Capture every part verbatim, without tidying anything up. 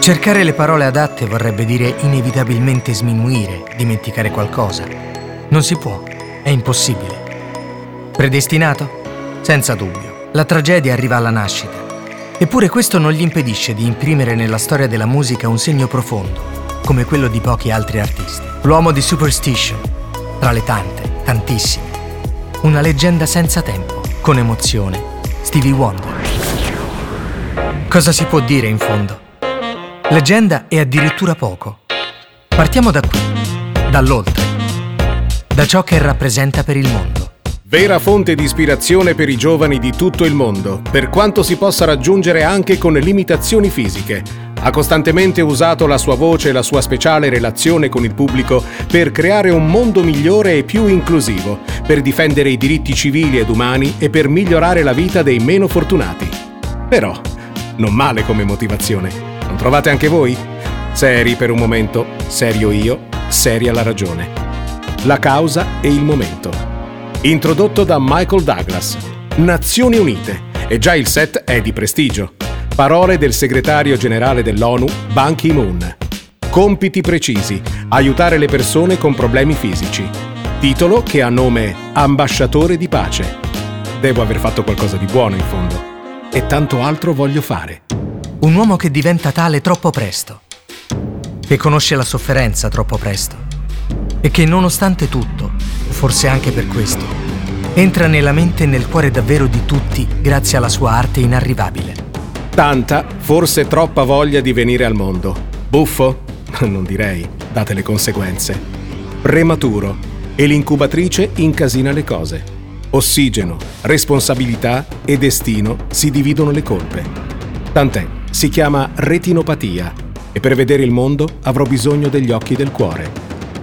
Cercare le parole adatte vorrebbe dire inevitabilmente sminuire, dimenticare qualcosa. Non si può, è impossibile. Predestinato? Senza dubbio. La tragedia arriva alla nascita. Eppure questo non gli impedisce di imprimere nella storia della musica un segno profondo, come quello di pochi altri artisti. L'uomo di Superstition, tra le tante, tantissime. Una leggenda senza tempo, con emozione. Stevie Wonder. Cosa si può dire in fondo? Leggenda è addirittura poco. Partiamo da qui, dall'oltre, da ciò che rappresenta per il mondo. Vera fonte di ispirazione per i giovani di tutto il mondo, per quanto si possa raggiungere anche con limitazioni fisiche. Ha costantemente usato la sua voce e la sua speciale relazione con il pubblico per creare un mondo migliore e più inclusivo, per difendere i diritti civili ed umani e per migliorare la vita dei meno fortunati. Però, non male come motivazione. Non trovate anche voi? Seri per un momento, serio io, seria la ragione. La causa e il momento. Introdotto da Michael Douglas. Nazioni Unite. E già il set è di prestigio. Parole del segretario generale dell'ONU, Ban Ki-moon. Compiti precisi. Aiutare le persone con problemi fisici. Titolo che ha nome Ambasciatore di pace. Devo aver fatto qualcosa di buono in fondo. E tanto altro voglio fare. Un uomo che diventa tale troppo presto, che conosce la sofferenza troppo presto e che nonostante tutto, forse anche per questo, entra nella mente e nel cuore davvero di tutti grazie alla sua arte inarrivabile. Tanta, forse troppa voglia di venire al mondo. Buffo? Non direi, date le conseguenze. Prematuro e l'incubatrice incasina le cose. Ossigeno, responsabilità e destino si dividono le colpe. Tant'è. Si chiama retinopatia e per vedere il mondo avrò bisogno degli occhi del cuore.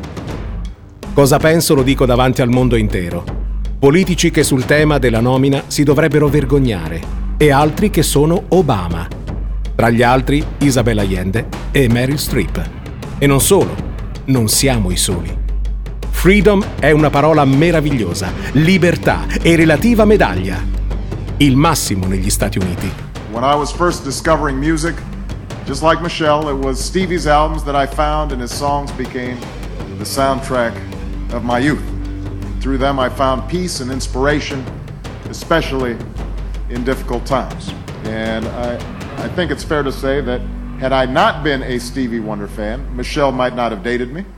Cosa penso lo dico davanti al mondo intero. Politici che sul tema della nomina si dovrebbero vergognare e altri che sono Obama. Tra gli altri Isabella Allende e Meryl Streep. E non solo, non siamo i soli. Freedom è una parola meravigliosa, libertà e relativa medaglia. Il massimo negli Stati Uniti. When I was first discovering music, just like Michelle, it was Stevie's albums that I found and his songs became the soundtrack of my youth. Through them I found peace and inspiration, especially in difficult times. And I, I think it's fair to say that had I not been a Stevie Wonder fan, Michelle might not have dated me.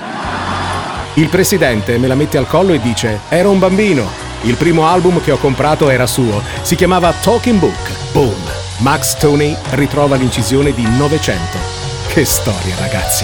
Il presidente me la mette al collo e dice: "Ero un bambino. Il primo album che ho comprato era suo. Si chiamava Talking Book." Boom! Max Stoney ritrova l'incisione di Novecento. Che storia, ragazzi!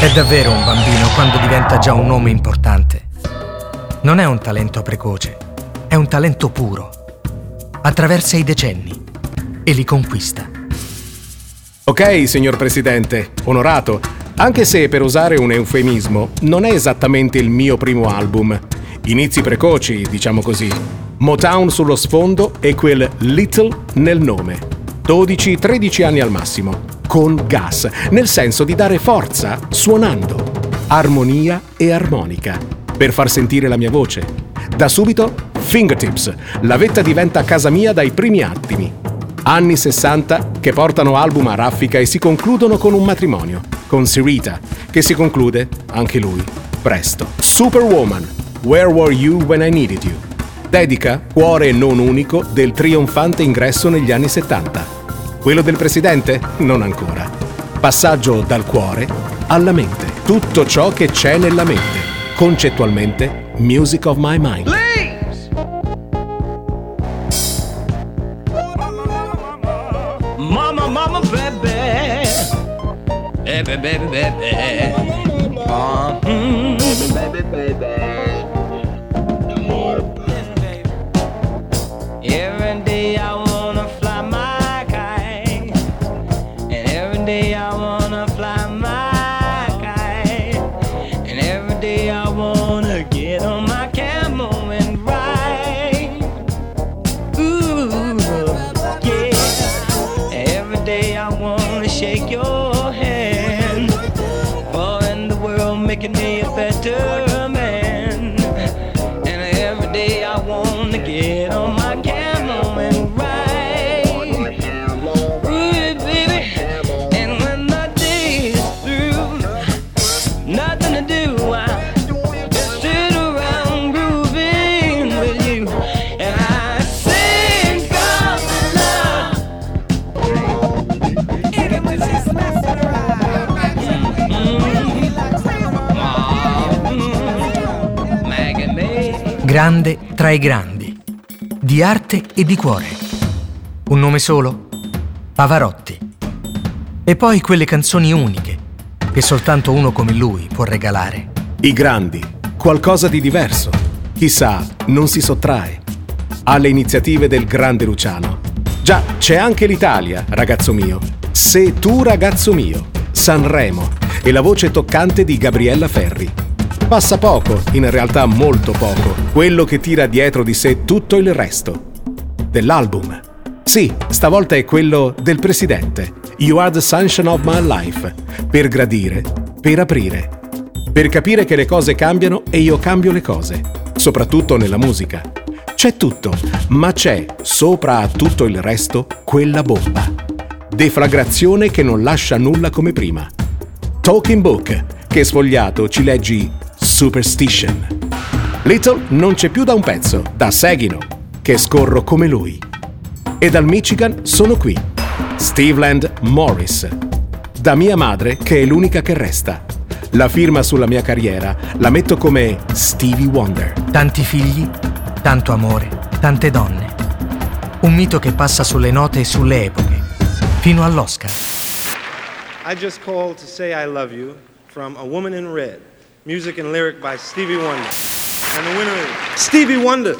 È davvero un bambino quando diventa già un nome importante. Non è un talento precoce, è un talento puro. Attraversa i decenni e li conquista. Ok, signor Presidente, onorato, anche se per usare un eufemismo non è esattamente il mio primo album. Inizi precoci, diciamo così. Motown sullo sfondo e quel Little nel nome. dodici tredici anni al massimo. Con gas, nel senso di dare forza suonando. Armonia e armonica. Per far sentire la mia voce. Da subito, Fingertips. La vetta diventa casa mia dai primi attimi. Anni sessanta che portano album a raffica e si concludono con un matrimonio. Con Syreeta, che si conclude, anche lui, presto. Superwoman. Where Were You When I Needed You? Dedica, cuore non unico, del trionfante ingresso negli anni settanta. Quello del presidente? Non ancora. Passaggio dal cuore alla mente. Tutto ciò che c'è nella mente. Concettualmente, Music of My Mind. Please! Mama, mama, baby. Baby, baby, baby. Uh, mm, baby, baby, baby. Every day I wanna fly my kite, and every day I wanna fly my kite, and every day I wanna get on my camel and ride. Ooh, yeah. Every day I wanna shake your hand, for in the world making me a better man, and every day I wanna get on my camel and ride. Ooh, baby, and when the day is through, nothing to do, I just sit around grooving with you, and I sing of love. Even when she's messing around, Maggie May. Grande tra i grandi, di arte e di cuore. Un nome solo? Pavarotti. E poi quelle canzoni uniche che soltanto uno come lui può regalare. I grandi, qualcosa di diverso. Chissà, non si sottrae alle iniziative del grande Luciano. Già, c'è anche l'Italia, ragazzo mio. Se tu, ragazzo mio. Sanremo e la voce toccante di Gabriella Ferri. Passa poco, in realtà molto poco, quello che tira dietro di sé tutto il resto. Dell'album. Sì, stavolta è quello del presidente. You Are the Sunshine of My Life. Per gradire, per aprire. Per capire che le cose cambiano e io cambio le cose. Soprattutto nella musica. C'è tutto, ma c'è, sopra a tutto il resto, quella bomba. Deflagrazione che non lascia nulla come prima. Talking Book, che sfogliato ci leggi Superstition. Little non c'è più da un pezzo, da Saginaw, che scorro come lui. E dal Michigan sono qui, Steveland Morris. Da mia madre, che è l'unica che resta. La firma sulla mia carriera la metto come Stevie Wonder. Tanti figli, tanto amore, tante donne. Un mito che passa sulle note e sulle epoche, fino all'Oscar. I just called to say I love you from A Woman in Red, music and lyric by Stevie Wonder. And the winner is Stevie Wonder.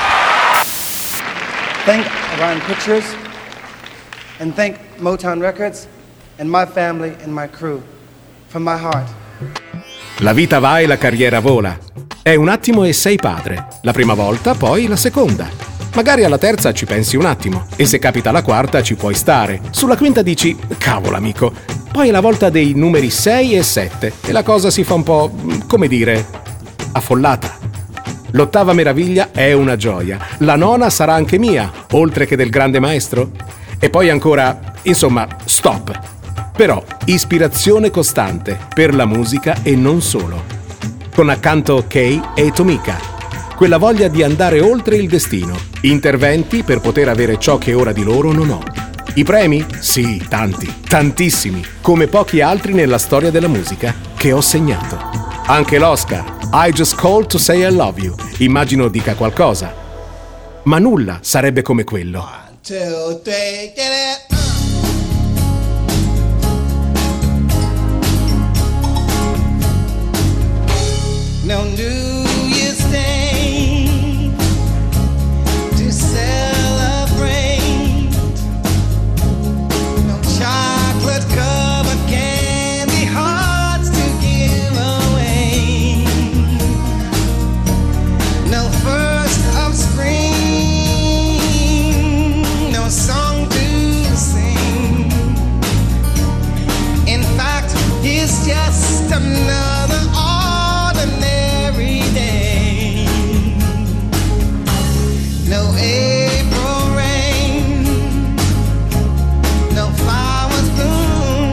Thank Orion Pictures, and thank Motown Records, and my family and my crew, from my heart. La vita va e la carriera vola. È un attimo e sei padre. La prima volta, poi la seconda. Magari alla terza ci pensi un attimo, e se capita la quarta ci puoi stare. Sulla quinta dici, cavolo amico. Poi è la volta dei numeri sei e sette, e la cosa si fa un po', come dire, affollata. L'ottava meraviglia è una gioia. La nona sarà anche mia, oltre che del grande maestro. E poi ancora, insomma, stop. Però ispirazione costante per la musica e non solo. Con accanto Kay e Tomika. Quella voglia di andare oltre il destino. Interventi per poter avere ciò che ora di loro non ho. I premi? Sì, tanti, tantissimi, come pochi altri nella storia della musica che ho segnato. Anche l'Oscar. I Just Called to Say I Love You. Immagino dica qualcosa. Ma nulla sarebbe come quello. One, two, three, get it! No New Year's Day to celebrate. No chocolate covered candy hearts to give away. No first of spring, no song to sing. In fact, it's just another ordinary day. No April rain, no flowers bloom,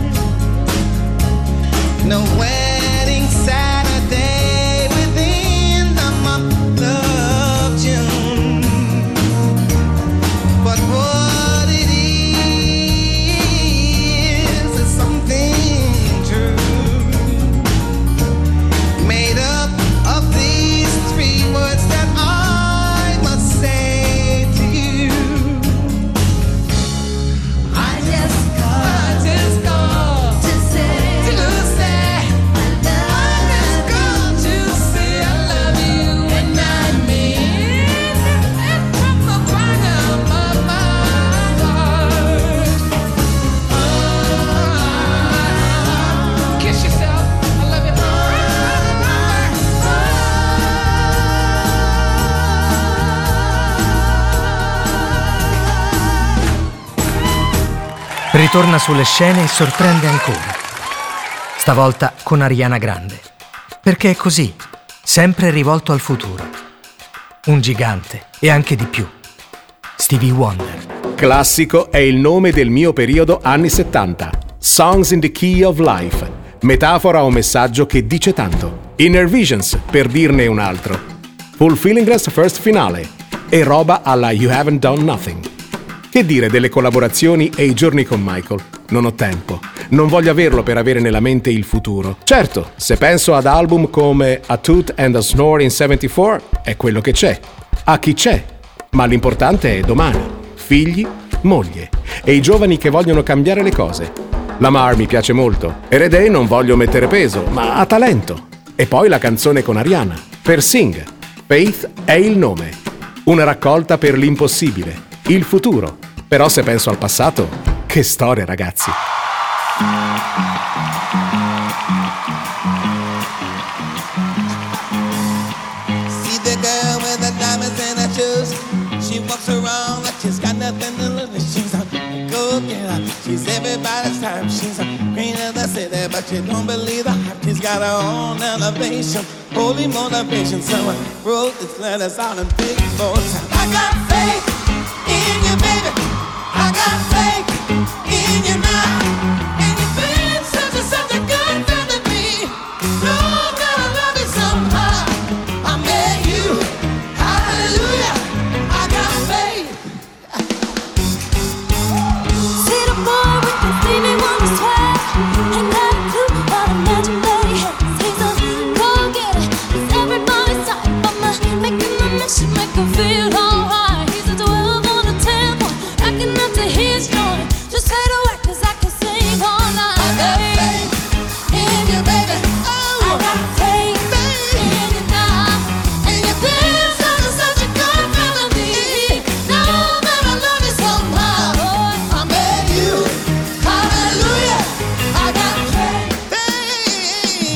no wedding Saturday within the month of June. But what it is is something true, made up of these three words that I must say to you. I just called, I just called to say, to say I love you. I just called to say I love you, and I mean it from the bottom of my heart. Oh, kiss yourself. I love you. Ritorna sulle scene e sorprende ancora. Stavolta con Ariana Grande. Perché è così, sempre rivolto al futuro. Un gigante e anche di più. Stevie Wonder. Classico è il nome del mio periodo anni settanta. Songs in the Key of Life. Metafora o messaggio che dice tanto. Inner Visions, per dirne un altro. Fulfillingless First Finale. E roba alla You Haven't Done Nothing. Che dire delle collaborazioni e i giorni con Michael? Non ho tempo. Non voglio averlo per avere nella mente il futuro. Certo, se penso ad album come A Toot and a Snore in settantaquattro, è quello che c'è. A chi c'è. Ma l'importante è domani. Figli, moglie. E i giovani che vogliono cambiare le cose. Lamar mi piace molto. Eredei non voglio mettere peso, ma ha talento. E poi la canzone con Ariana. Per Sing. Faith è il nome. Una raccolta per l'impossibile. Il futuro. Però se penso al passato, che storia, ragazzi. See the girl with the diamonds in her shoes. She walks around like she's got nothing to lose. She's a go-getter. She's everybody's type. She's a queen of the city, but she don't believe the hype. She's got her own elevation, holy motivation. So I wrote this letters out in big bold time. I got faith in you, baby. I got faith in you now. And you've been such a, such a good friend to me. Know that I love you somehow. I met you. Hallelujah. I got faith. See the boy with the Stevie Wonder swag. Ain't got a clue what a magic that he has. He's a go-getter. He's everybody's type. I'm a making a mission, make him feel alright. He's a twelve on a ten boy, rocking up to his joint. Just fade away 'cause I can sing all night. I got faith in you, baby. Oh, I got faith in you now. and you've been such a, such a good friend to me. Know that I love you somehow. I met you. Hallelujah. I got faith. Hey,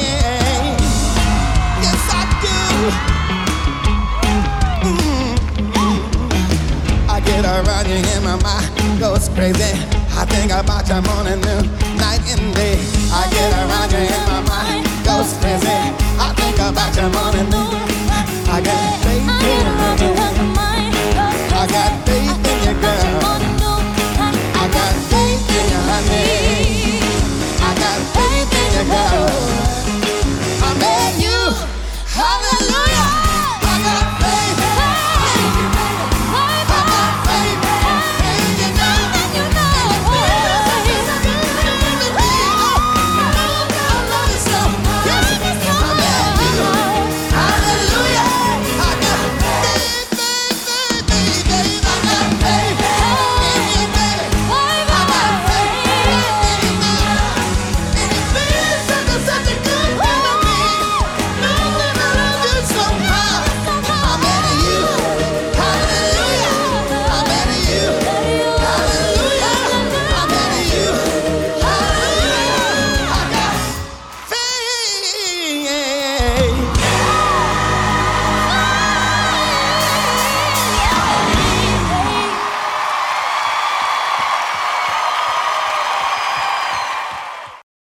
yes, I do. Mm. I get around you and my mind goes crazy. I think about you morning, noon, night and day. I get around you and my mind goes crazy. I think about you morning, noon. I got faith in you. I got faith.